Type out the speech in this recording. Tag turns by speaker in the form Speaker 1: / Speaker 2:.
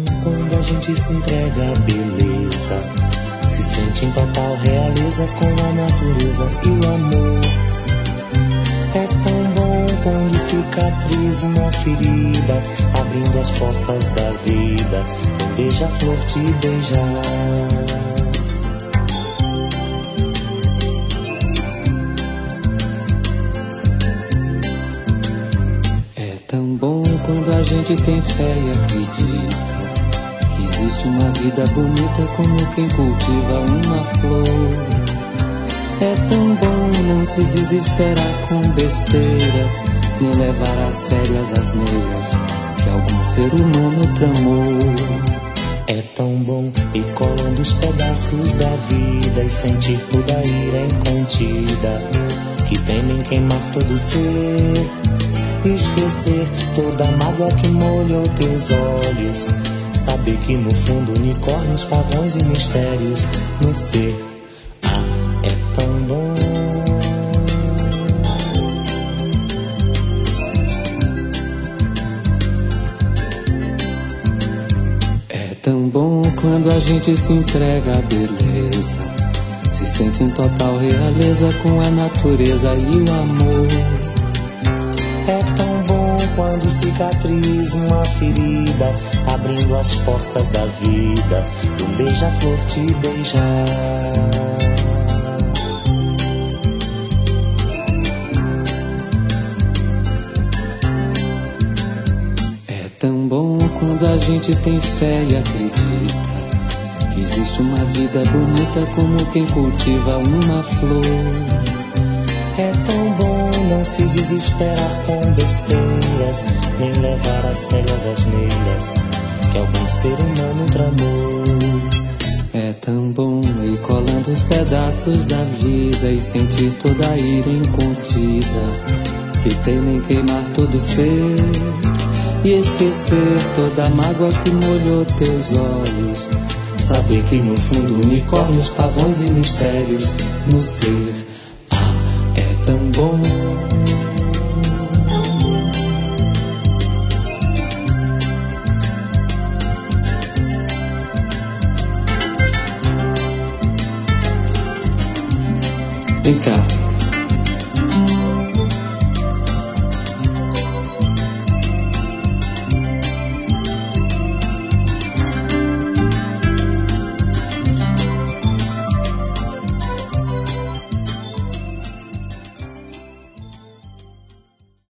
Speaker 1: quando a gente se entrega à beleza, se sente em total realeza com a natureza e o amor. É tão bom quando cicatriza uma ferida, abrindo as portas da vida, um beija-flor te beijar. Tão bom quando a gente tem fé e acredita que existe uma vida bonita como quem cultiva uma flor. É tão bom não se desesperar com besteiras, nem levar a sério as asneiras que algum ser humano tramou. É tão bom ir colando os pedaços da vida e sentir toda a ira incontida que temem queimar todo ser. Esquecer toda a mágoa que molhou teus olhos, saber que no fundo unicórnios, pavões e mistérios no ser. Ah, é tão bom. É tão bom quando a gente se entrega à beleza, se sente em total realeza com a natureza e o amor. É tão bom quando cicatriza uma ferida, abrindo as portas da vida, um beija-flor te beijar. É tão bom quando a gente tem fé e acredita que existe uma vida bonita como quem cultiva uma flor. É tão bom não se desesperar com besteiras, nem levar a sério as asneiras que algum ser humano tramou. É tão bom ir colando os pedaços da vida e sentir toda a ira incontida que temem queimar todo ser, e esquecer toda a mágoa que molhou teus olhos, saber que no fundo unicórnios, pavões e mistérios no ser. É tão bom. Vem cá.